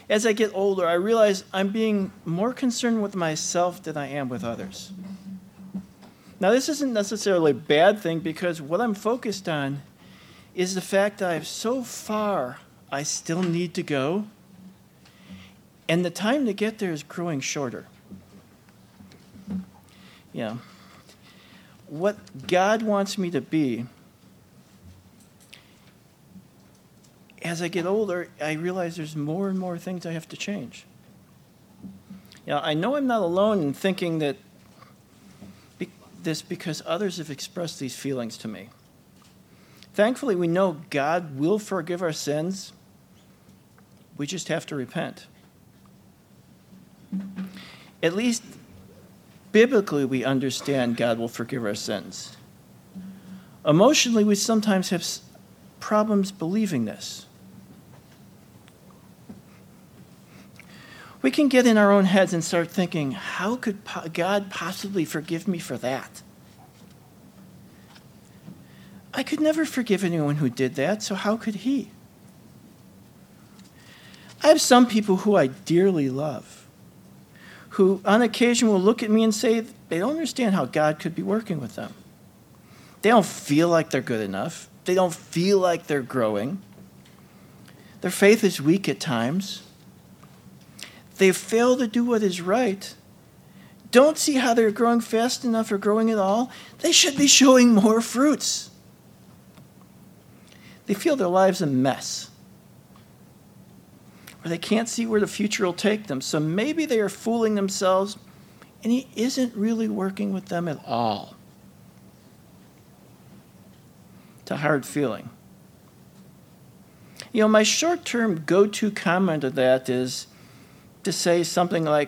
As I get older, I realize I'm being more concerned with myself than I am with others. Now, this isn't necessarily a bad thing because what I'm focused on is the fact that I have so far I still need to go, and the time to get there is growing shorter. Yeah. What God wants me to be, as I get older, I realize there's more and more things I have to change. I know I'm not alone in thinking that this because others have expressed these feelings to me. Thankfully, we know God will forgive our sins. We just have to repent. At least biblically, we understand God will forgive our sins. Emotionally, we sometimes have problems believing this. We can get in our own heads and start thinking, how could God possibly forgive me for that? I could never forgive anyone who did that, so how could he? I have some people who I dearly love, who on occasion will look at me and say they don't understand how God could be working with them. They don't feel like they're good enough. They don't feel like they're growing. Their faith is weak at times. They fail to do what is right. Don't see how they're growing fast enough or growing at all. They should be showing more fruits. They feel their lives a mess, or they can't see where the future will take them. So maybe they are fooling themselves, and he isn't really working with them at all. It's a hard feeling. My short-term go-to comment of that is to say something like,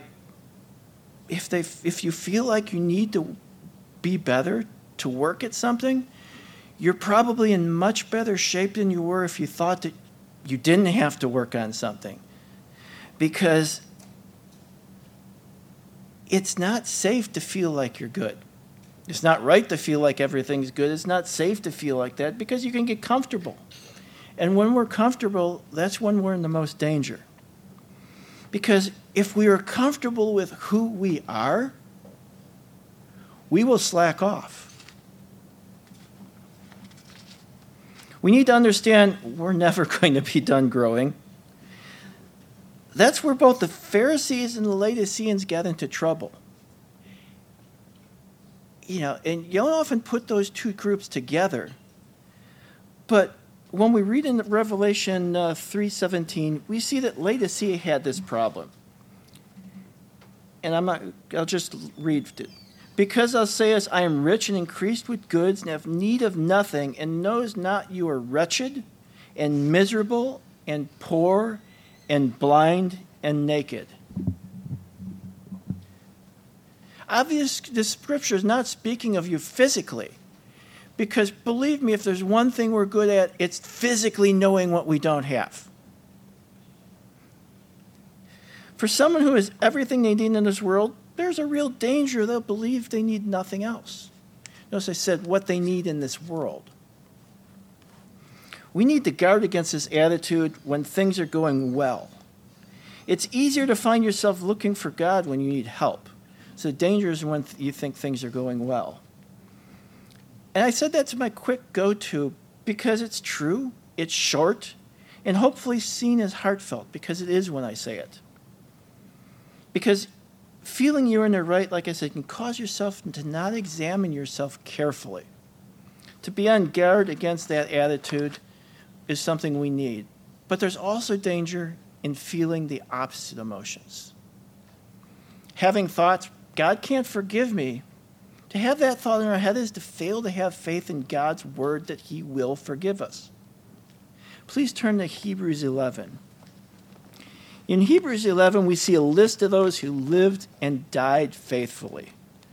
if you feel like you need to be better, to work at something, you're probably in much better shape than you were if you thought that you didn't have to work on something. Because it's not safe to feel like you're good. It's not right to feel like everything's good. It's not safe to feel like that because you can get comfortable. And when we're comfortable, that's when we're in the most danger. Because if we are comfortable with who we are, we will slack off. We need to understand we're never going to be done growing. That's where both the Pharisees and the Laodiceans got into trouble. And you don't often put those two groups together. But when we read in Revelation 3:17, we see that Laodicea had this problem. And I'll just read it. Because thou sayest, I am rich and increased with goods and have need of nothing, and knows not you are wretched and miserable and poor and blind and naked. Obviously, the scripture is not speaking of you physically. Because believe me, if there's one thing we're good at, it's physically knowing what we don't have. For someone who has everything they need in this world, there's a real danger they'll believe they need nothing else. Notice I said what they need in this world. We need to guard against this attitude when things are going well. It's easier to find yourself looking for God when you need help. So the danger is when you think things are going well. And I said that's my quick go-to because it's true, it's short, and hopefully seen as heartfelt, because it is when I say it. Because feeling you're in the right, like I said, can cause yourself to not examine yourself carefully. To be on guard against that attitude is something we need. But there's also danger in feeling the opposite emotions. Having thoughts, God can't forgive me. To have that thought in our head is to fail to have faith in God's word that he will forgive us. Please turn to Hebrews 11. In Hebrews 11, we see a list of those who lived and died faithfully.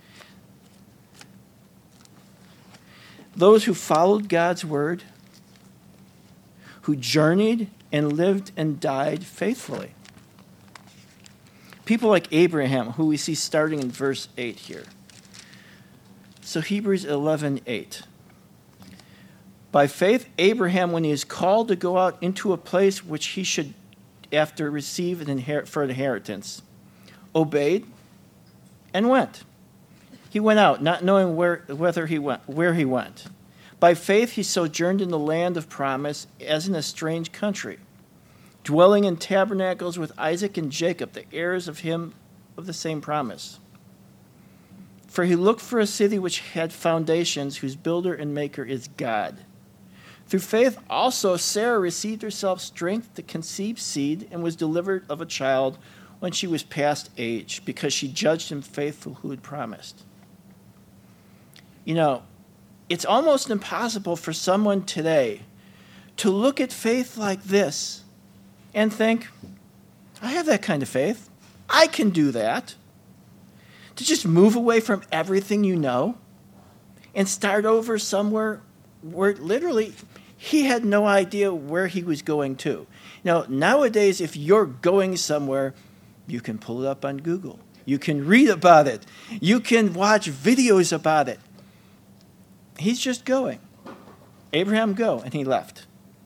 Those who followed God's word, who journeyed and lived and died faithfully. People like Abraham, who we see starting in verse 8 here. So Hebrews 11:8. By faith, Abraham, when he is called to go out into a place which he should after receive for inheritance, obeyed, and went. He went out, not knowing where he went. By faith he sojourned in the land of promise as in a strange country, dwelling in tabernacles with Isaac and Jacob, the heirs of the same promise. For he looked for a city which had foundations, whose builder and maker is God. Through faith also Sarah received herself strength to conceive seed and was delivered of a child when she was past age, because she judged him faithful who had promised. You know, it's almost impossible for someone today to look at faith like this and think, I have that kind of faith. I can do that. To just move away from everything you know and start over somewhere where literally he had no idea where he was going to. Now, nowadays, if you're going somewhere, you can pull it up on Google. You can read about it. You can watch videos about it. He's just going. Abraham, go. And he left.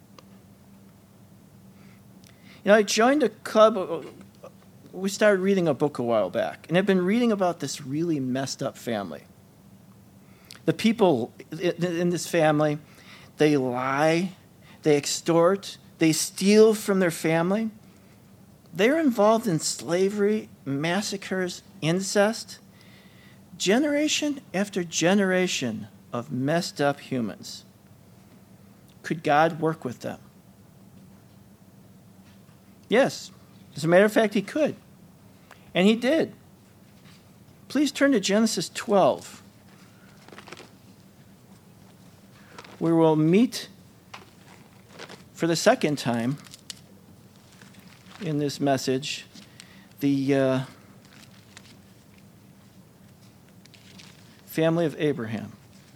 You know, I joined a club. We started reading a book a while back. And I've been reading about this really messed up family. The people in this family, they lie, they extort, they steal from their family. They're involved in slavery, massacres, incest, generation after generation of messed up humans. Could God work with them? Yes. As a matter of fact, he could. And he did. Please turn to Genesis 12, where we'll meet for the second time in this message the family of Abraham.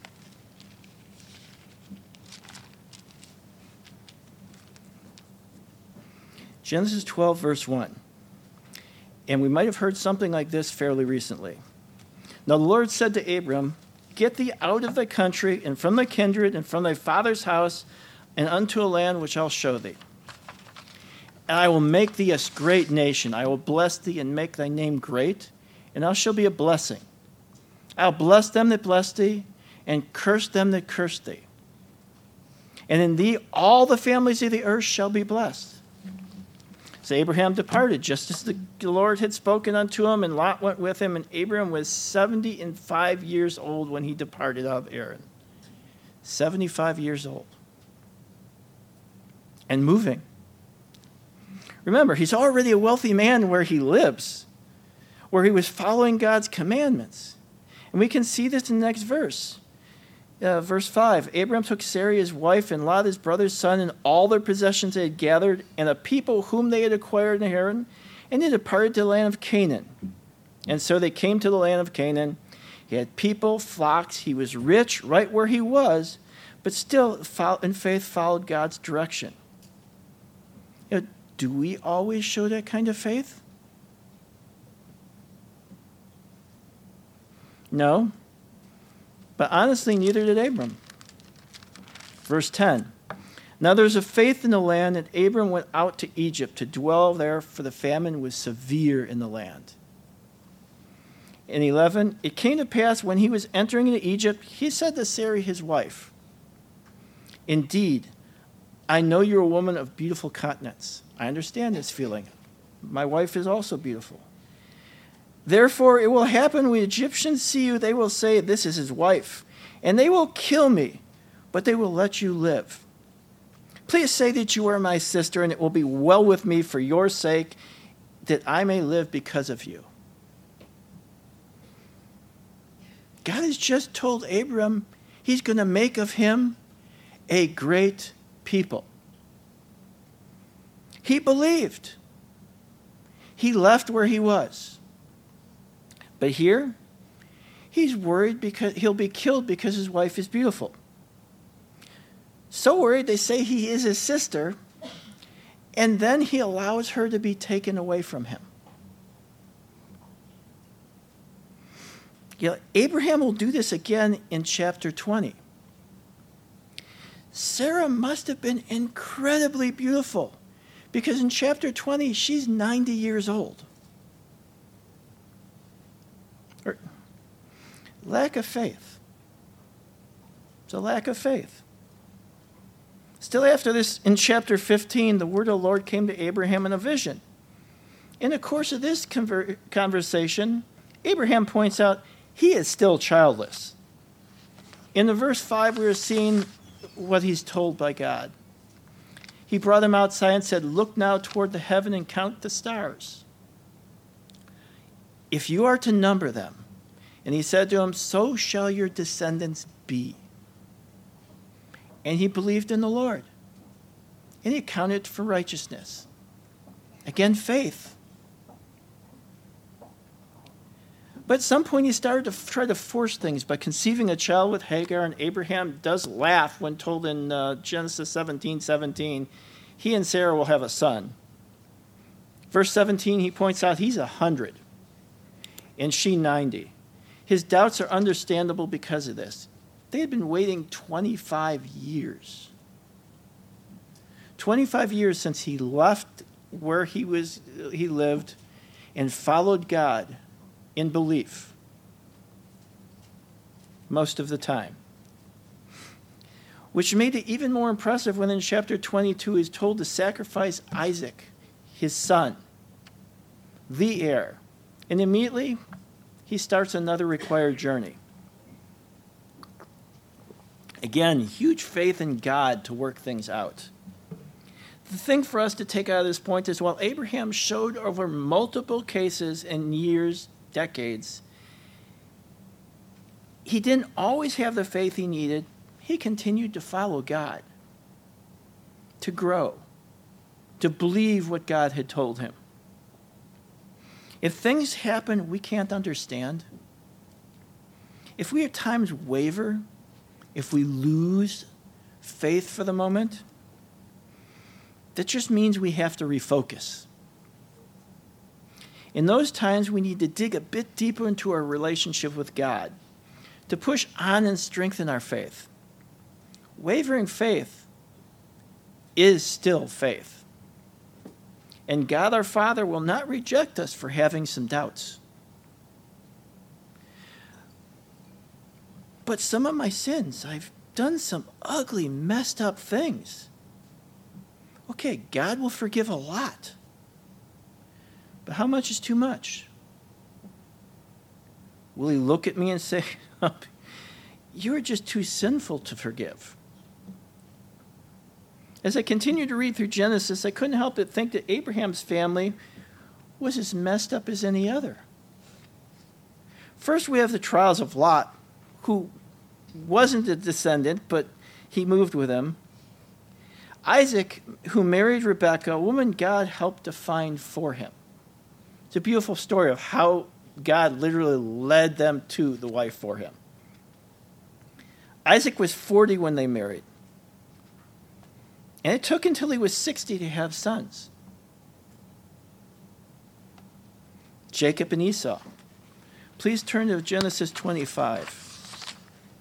Genesis 12, verse 1. And we might have heard something like this fairly recently. Now the Lord said to Abram, get thee out of thy country and from thy kindred and from thy father's house and unto a land which I'll show thee. And I will make thee a great nation. I will bless thee and make thy name great, and thou shalt be a blessing. I'll bless them that bless thee, and curse them that curse thee. And in thee all the families of the earth shall be blessed. So Abraham departed, just as the Lord had spoken unto him, and Lot went with him, and Abraham was 75 years old when he departed out of Haran. 75 years old. And moving. Remember, he's already a wealthy man where he lives, where he was following God's commandments. And we can see this in the next verse. Verse 5, Abraham took Sarai his wife and Lot his brother's son and all their possessions they had gathered and a people whom they had acquired in Haran, and they departed to the land of Canaan. And so they came to the land of Canaan. He had people, flocks. He was rich right where he was, but still in faith followed God's direction. You know, do we always show that kind of faith? No. But honestly, neither did Abram. Verse 10. Now there was a faith in the land, and Abram went out to Egypt to dwell there, for the famine was severe in the land. In 11, it came to pass when he was entering into Egypt, he said to Sarai his wife, indeed, I know you're a woman of beautiful countenance. I understand this feeling. My wife is also beautiful. Therefore, it will happen when Egyptians see you, they will say, this is his wife. And they will kill me, but they will let you live. Please say that you are my sister, and it will be well with me for your sake, that I may live because of you. God has just told Abram he's going to make of him a great people. He believed. He left where he was. But here, he's worried because he'll be killed because his wife is beautiful. So worried, they say he is his sister, and then he allows her to be taken away from him. You know, Abraham will do this again in chapter 20. Sarah must have been incredibly beautiful Because in chapter 20, she's 90 years old. Lack of faith. It's a lack of faith. Still after this, in chapter 15, the word of the Lord came to Abraham in a vision. In the course of this conversation, Abraham points out he is still childless. In the verse 5, we are seeing what he's told by God. He brought him outside and said, "Look now toward the heaven and count the stars, if you are to number them." And he said to him, "So shall your descendants be." And he believed in the Lord, and he counted for righteousness. Again, faith. But at some point he started to try to force things by conceiving a child with Hagar, and Abraham does laugh when told in Genesis 17:17, he and Sarah will have a son. Verse 17, he points out he's 100, and she 90. His doubts are understandable because of this. They had been waiting 25 years. 25 years since he left where he lived and followed God in belief most of the time. Which made it even more impressive when in chapter 22 he's told to sacrifice Isaac, his son, the heir. And immediately he starts another required journey. Again, huge faith in God to work things out. The thing for us to take out of this point is while Abraham showed over multiple cases and years, decades, he didn't always have the faith he needed. He continued to follow God, to grow, to believe what God had told him. If things happen we can't understand, if we at times waver, if we lose faith for the moment, that just means we have to refocus. In those times, we need to dig a bit deeper into our relationship with God to push on and strengthen our faith. Wavering faith is still faith. And God our Father will not reject us for having some doubts. But some of my sins, I've done some ugly, messed up things. Okay, God will forgive a lot. But how much is too much? Will he look at me and say, "You're just too sinful to forgive"? As I continued to read through Genesis, I couldn't help but think that Abraham's family was as messed up as any other. First, we have the trials of Lot, who wasn't a descendant, but he moved with him. Isaac, who married Rebekah, a woman God helped to find for him. It's a beautiful story of how God literally led them to the wife for him. Isaac was 40 when they married. And it took until he was 60 to have sons. Jacob and Esau. Please turn to Genesis 25.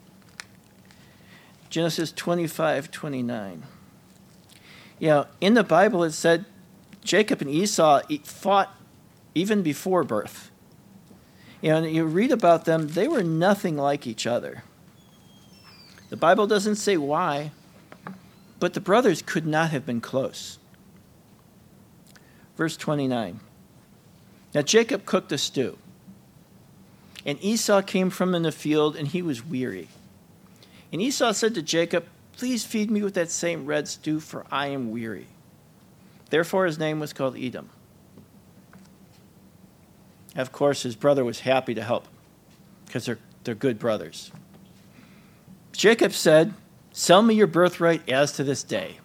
Genesis 25:29. In the Bible it said Jacob and Esau fought even before birth. And you read about them, they were nothing like each other. The Bible doesn't say why, but the brothers could not have been close. Verse 29. Now Jacob cooked a stew, and Esau came from in the field, and he was weary. And Esau said to Jacob, "Please feed me with that same red stew, for I am weary." Therefore his name was called Edom. Of course, his brother was happy to help, because they're good brothers. Jacob said, "Sell me your birthright as to this day."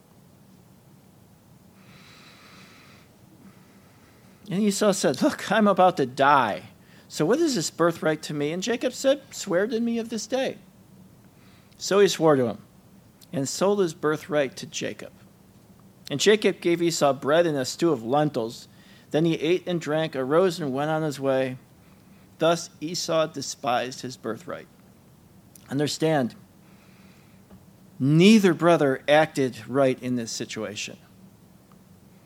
And Esau said, "Look, I'm about to die. So what is this birthright to me?" And Jacob said, "Swear to me of this day." So he swore to him and sold his birthright to Jacob. And Jacob gave Esau bread and a stew of lentils. Then he ate and drank, arose and went on his way. Thus Esau despised his birthright. Understand, neither brother acted right in this situation.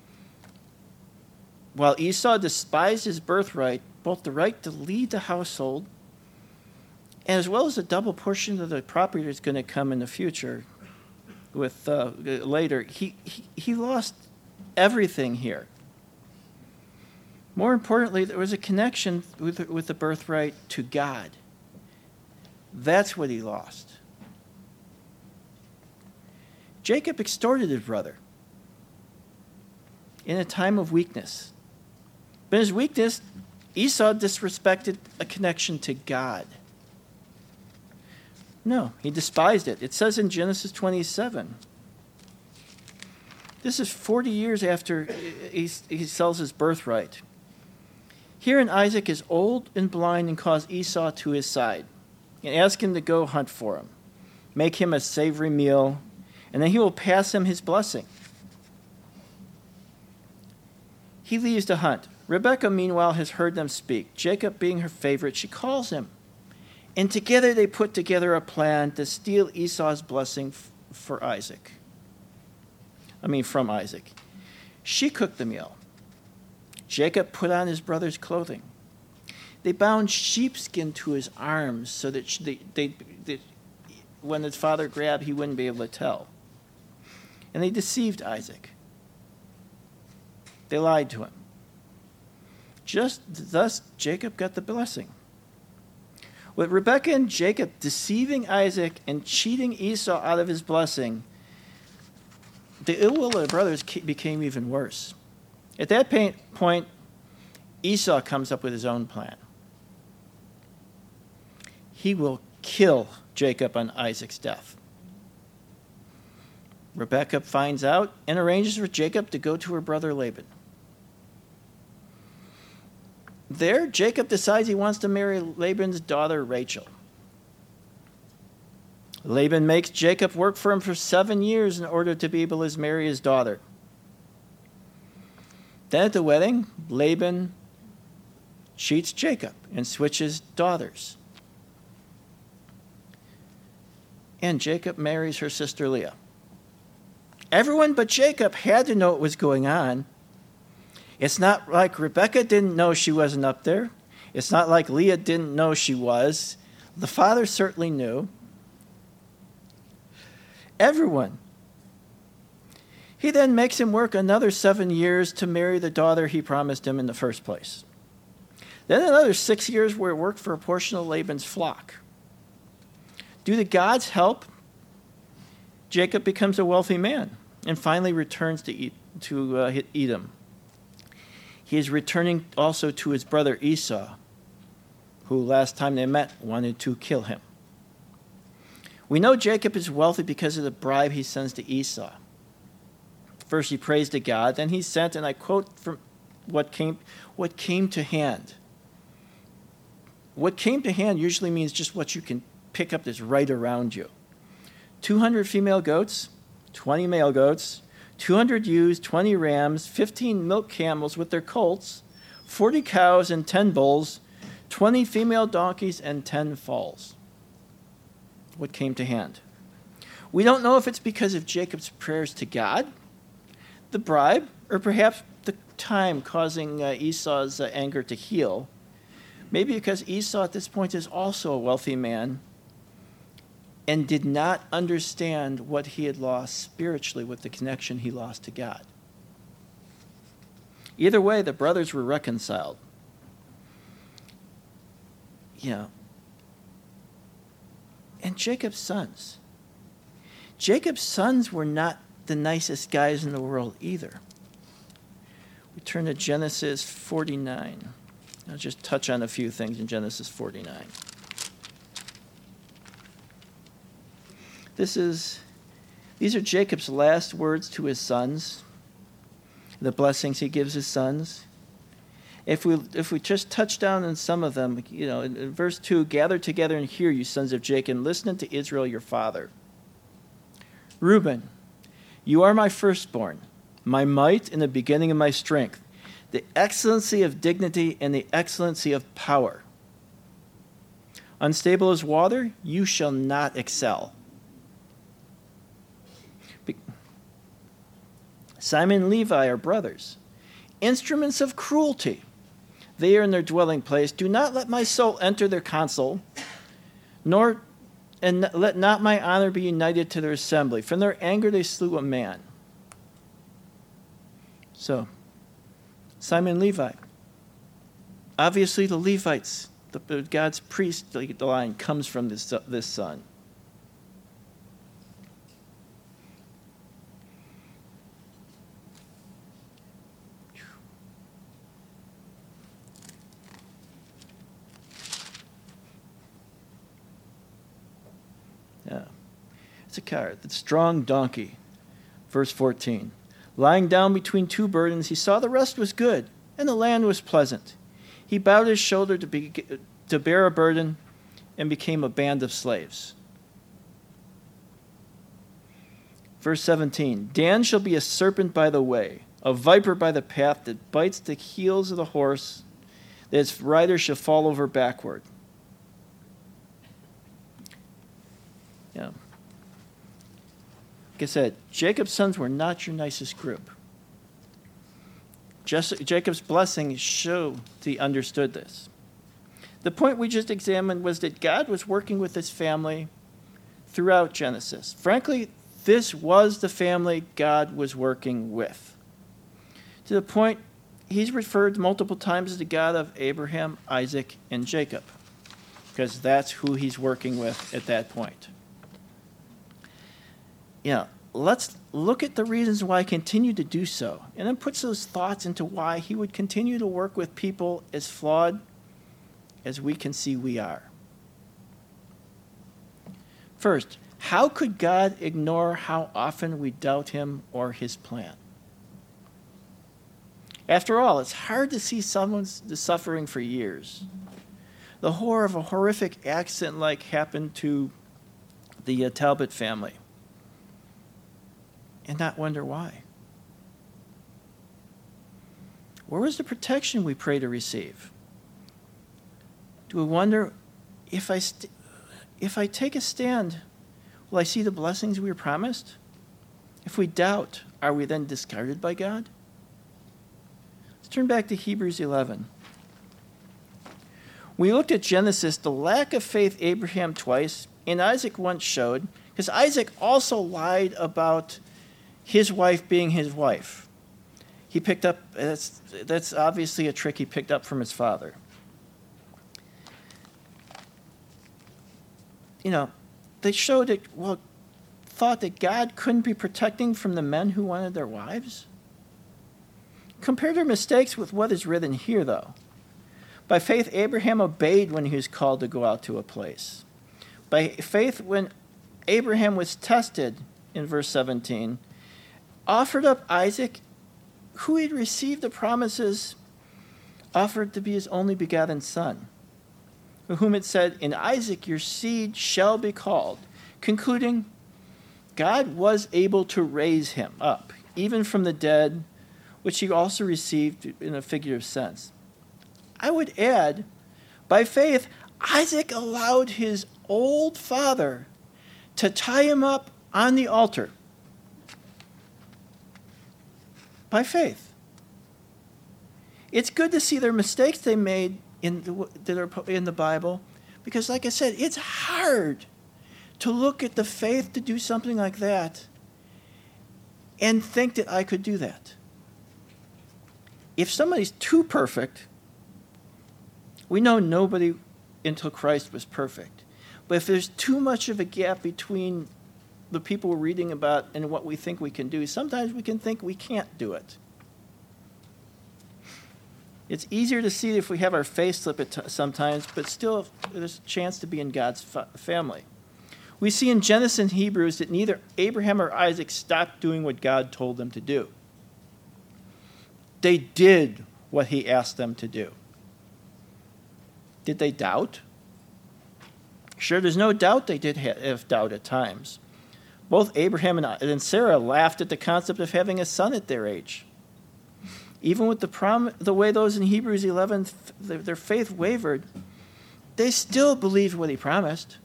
While Esau despised his birthright, both the right to lead the household, as well as a double portion of the property that's going to come in the future with later, he lost everything here. More importantly, there was a connection with the birthright to God. That's what he lost. Jacob extorted his brother in a time of weakness. But in his weakness, Esau disrespected a connection to God. No, he despised it. It says in Genesis 27. This is 40 years after he sells his birthright. Herein Isaac is old and blind and calls Esau to his side and asks him to go hunt for him. Make him a savory meal, and then he will pass him his blessing. He leaves to hunt. Rebekah, meanwhile, has heard them speak. Jacob being her favorite, she calls him. And together they put together a plan to steal Esau's blessing from Isaac. She cooked the meal. Jacob put on his brother's clothing. They bound sheepskin to his arms so that when his father grabbed, he wouldn't be able to tell. And they deceived Isaac. They lied to him. Just thus, Jacob got the blessing. With Rebekah and Jacob deceiving Isaac and cheating Esau out of his blessing, the ill will of the brothers became even worse. At that point, Esau comes up with his own plan. He will kill Jacob on Isaac's death. Rebekah finds out and arranges for Jacob to go to her brother Laban. There, Jacob decides he wants to marry Laban's daughter Rachel. Laban makes Jacob work for him for 7 years in order to be able to marry his daughter. Then at the wedding, Laban cheats Jacob and switches daughters. And Jacob marries her sister Leah. Everyone but Jacob had to know what was going on. It's not like Rebekah didn't know she wasn't up there. It's not like Leah didn't know she was. The father certainly knew. Everyone. He then makes him work another 7 years to marry the daughter he promised him in the first place. Then another 6 years where he worked for a portion of Laban's flock. Due to God's help, Jacob becomes a wealthy man and finally returns to Edom. He is returning also to his brother Esau, who last time they met wanted to kill him. We know Jacob is wealthy because of the bribe he sends to Esau. First he prays to God, then he sent, and I quote from what came to hand. What came to hand usually means just what you can pick up that's right around you. 200 female goats, 20 male goats, 200 ewes, 20 rams, 15 milk camels with their colts, 40 cows and 10 bulls, 20 female donkeys and 10 foals. What came to hand? We don't know if it's because of Jacob's prayers to God, the bribe, or perhaps the time causing Esau's anger to heal. Maybe because Esau at this point is also a wealthy man and did not understand what he had lost spiritually with the connection he lost to God. Either way, the brothers were reconciled. And Jacob's sons. Jacob's sons were not the nicest guys in the world either. We turn to Genesis 49. I'll just touch on a few things in Genesis 49. These are Jacob's last words to his sons, the blessings he gives his sons. If we just touch down on some of them, in verse 2, gather together and hear, you sons of Jacob, and listen to Israel your father. Reuben, you are my firstborn, my might and the beginning of my strength, the excellency of dignity and the excellency of power. Unstable as water, you shall not excel. Simon and Levi are brothers. instruments of cruelty. They are in their dwelling place. Do not let my soul enter their council, and let not my honor be united to their assembly. From their anger they slew a man. So, Simon Levi. Obviously the Levites, God's priest line comes from this son. Yeah. Issachar, the strong donkey. Verse 14. Lying down between two burdens, he saw the rest was good, and the land was pleasant. He bowed his shoulder to bear a burden and became a band of slaves. Verse 17. Dan shall be a serpent by the way, a viper by the path that bites the heels of the horse, that its rider shall fall over backward. Yeah. Like I said, Jacob's sons were not your nicest group. Jacob's blessings show he understood this. The point we just examined was that God was working with his family throughout Genesis. Frankly, this was the family God was working with. To the point, he's referred multiple times as the God of Abraham, Isaac, and Jacob, because that's who he's working with at that point. Let's look at the reasons why he continued to do so, and then put those thoughts into why he would continue to work with people as flawed as we can see we are. First, how could God ignore how often we doubt him or his plan? After all, it's hard to see someone's suffering for years. The horror of a horrific accident like happened to the Talbot family, and not wonder why. Where was the protection we pray to receive? Do we wonder, if I take a stand, will I see the blessings we were promised? If we doubt, are we then discarded by God? Let's turn back to Hebrews 11. We looked at Genesis, the lack of faith Abraham twice, and Isaac once showed, because Isaac also lied about his wife being his wife. He picked up, that's obviously a trick he picked up from his father. They showed that, thought that God couldn't be protecting from the men who wanted their wives. Compare their mistakes with what is written here, though. By faith, Abraham obeyed when he was called to go out to a place. By faith, when Abraham was tested, in verse 17, offered up Isaac, who he had received the promises, offered to be his only begotten son, of whom it said, in Isaac your seed shall be called, concluding, God was able to raise him up, even from the dead, which he also received in a figurative sense. I would add, by faith, Isaac allowed his old father to tie him up on the altar. By faith. It's good to see their mistakes they made in the Bible, because like I said, it's hard to look at the faith to do something like that and think that I could do that. If somebody's too perfect, we know nobody until Christ was perfect. But if there's too much of a gap between the people we're reading about and what we think we can do, sometimes we can think we can't do it. It's easier to see if we have our face slip at sometimes, but still there's a chance to be in God's family. We see in Genesis and Hebrews that neither Abraham or Isaac stopped doing what God told them to do. They did what he asked them to do. Did they doubt? Sure, there's no doubt they did have doubt at times. Both Abraham and Sarah laughed at the concept of having a son at their age. Even with the way those in Hebrews 11, their faith wavered, they still believed what he promised.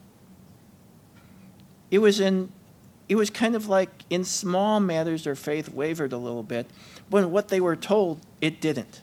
It was kind of like in small matters their faith wavered a little bit, when what they were told, it didn't.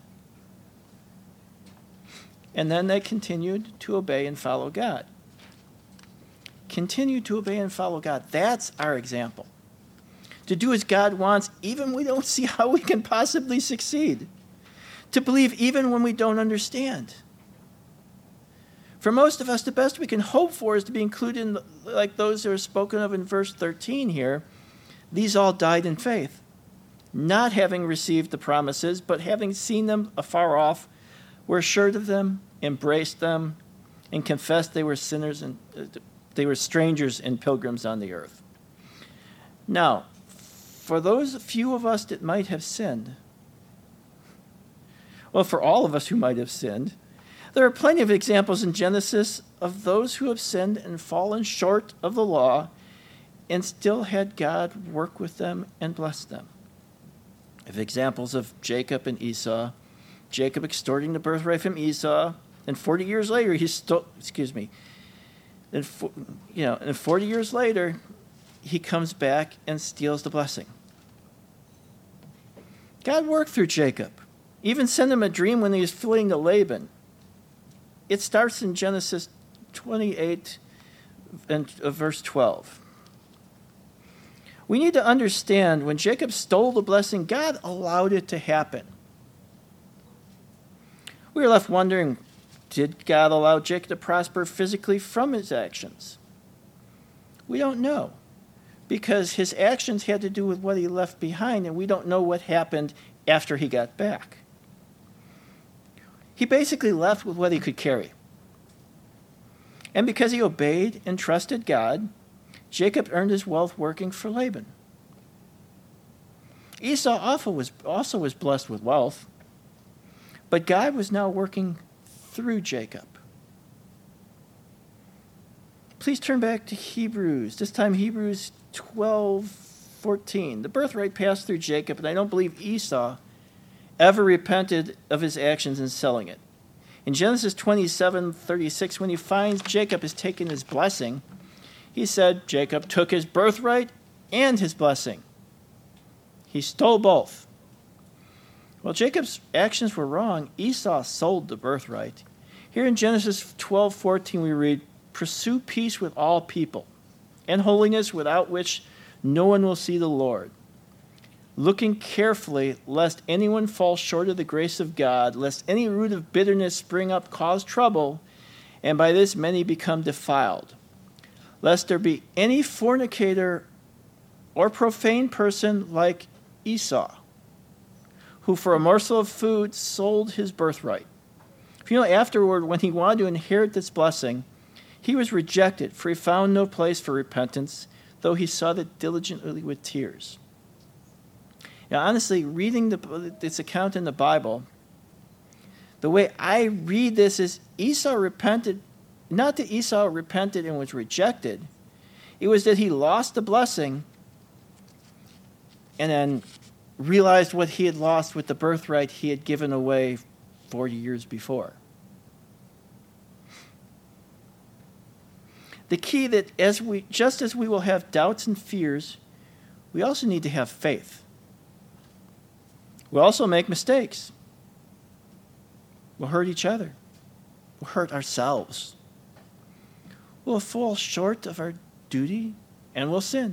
And then they continued to obey and follow God. Continue to obey and follow God. That's our example. To do as God wants, even when we don't see how we can possibly succeed. To believe even when we don't understand. For most of us, the best we can hope for is to be included in, like those that are spoken of in verse 13 here. These all died in faith, not having received the promises, but having seen them afar off, were assured of them, embraced them, and confessed they were sinners and they were strangers and pilgrims on the earth. Now, for those few of us that might have sinned, well, for all of us who might have sinned, there are plenty of examples in Genesis of those who have sinned and fallen short of the law and still had God work with them and bless them. We have examples of Jacob and Esau, Jacob extorting the birthright from Esau, and 40 years later, and 40 years later, he comes back and steals the blessing. God worked through Jacob, even sent him a dream when he was fleeing to Laban. It starts in Genesis 28 and verse 12. We need to understand when Jacob stole the blessing, God allowed it to happen. We are left wondering, did God allow Jacob to prosper physically from his actions? We don't know, because his actions had to do with what he left behind, and we don't know what happened after he got back. He basically left with what he could carry. And because he obeyed and trusted God, Jacob earned his wealth working for Laban. Esau also was blessed with wealth, but God was now working through Jacob. Please turn back to Hebrews, this time Hebrews 12:14. The birthright passed through Jacob, and I don't believe Esau ever repented of his actions in selling it. In Genesis 27:36, when he finds Jacob has taken his blessing, he said Jacob took his birthright and his blessing. He stole both. Well, Jacob's actions were wrong. Esau sold the birthright. Here in Genesis 12:14 we read, "Pursue peace with all people, and holiness, without which no one will see the Lord. Looking carefully, lest anyone fall short of the grace of God, lest any root of bitterness spring up, cause trouble, and by this many become defiled. Lest there be any fornicator or profane person like Esau, who for a morsel of food sold his birthright." Afterward, when he wanted to inherit this blessing, he was rejected, for he found no place for repentance, though he sought it diligently with tears. Honestly, reading this account in the Bible, the way I read this is Esau repented, not that Esau repented and was rejected. It was that he lost the blessing and then realized what he had lost with the birthright he had given away 40 years before. The key that just as we will have doubts and fears, we also need to have faith. We'll also make mistakes. We'll hurt each other. We'll hurt ourselves. We'll fall short of our duty, and we'll sin.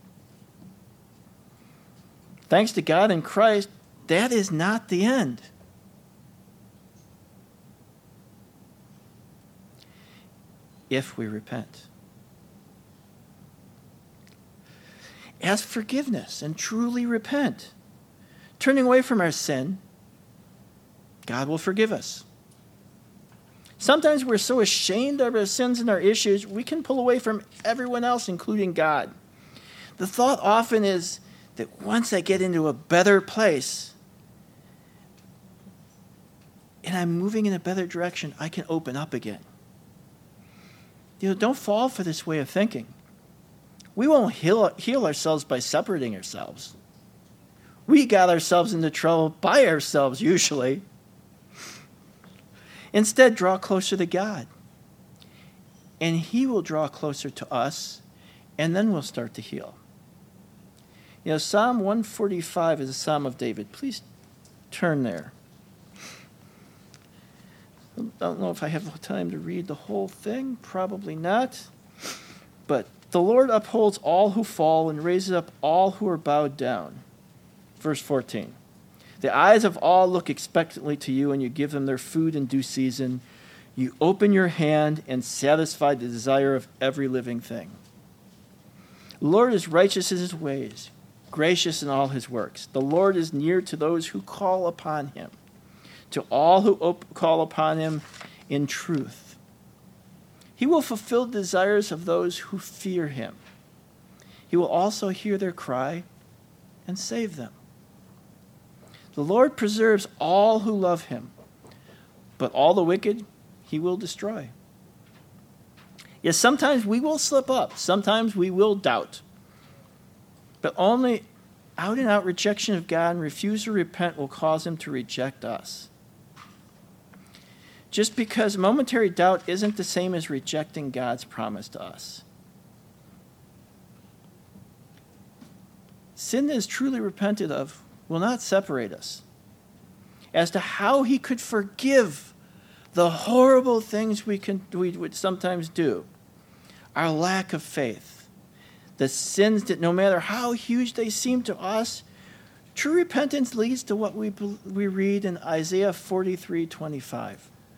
Thanks to God in Christ, that is not the end. If we repent. Ask forgiveness and truly repent. Turning away from our sin, God will forgive us. Sometimes we're so ashamed of our sins and our issues, we can pull away from everyone else, including God. The thought often is that once I get into a better place and I'm moving in a better direction, I can open up again. Don't fall for this way of thinking. We won't heal ourselves by separating ourselves. We got ourselves into trouble by ourselves, usually. Instead, draw closer to God. And He will draw closer to us, and then we'll start to heal. You know, Psalm 145 is a Psalm of David. Please turn there. I don't know if I have time to read the whole thing. Probably not. But the Lord upholds all who fall and raises up all who are bowed down. Verse 14. The eyes of all look expectantly to you, and you give them their food in due season. You open your hand and satisfy the desire of every living thing. The Lord is righteous in his ways, gracious in all his works. The Lord is near to those who call upon him, to all who call upon him in truth. He will fulfill the desires of those who fear him. He will also hear their cry and save them. The Lord preserves all who love him, but all the wicked he will destroy. Yes, sometimes we will slip up. Sometimes we will doubt. But only out-and-out rejection of God and refusal to repent will cause him to reject us. Just because momentary doubt isn't the same as rejecting God's promise to us. Sin that is truly repented of will not separate us. As to how he could forgive the horrible things we would sometimes do, our lack of faith, the sins that no matter how huge they seem to us, true repentance leads to what we read in Isaiah 43:25.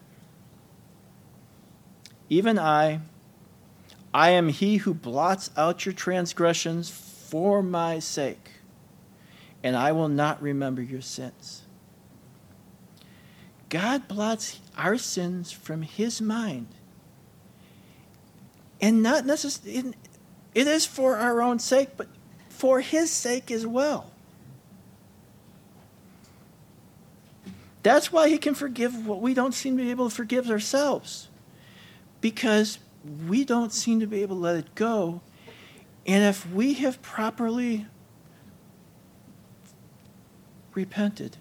Even I am he who blots out your transgressions for my sake, and I will not remember your sins. God blots our sins from his mind. And not necessarily, it is for our own sake, but for his sake as well. That's why he can forgive what we don't seem to be able to forgive ourselves. Because we don't seem to be able to let it go. And if we have properly repented,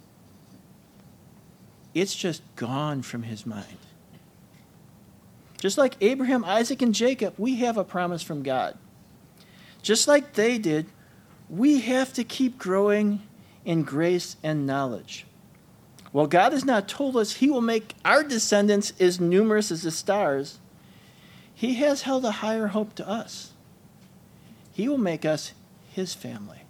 it's just gone from his mind. Just like Abraham, Isaac, and Jacob, we have a promise from God. Just like they did, we have to keep growing in grace and knowledge. Well, God has not told us he will make our descendants as numerous as the stars. He has held a higher hope to us. He will make us his family.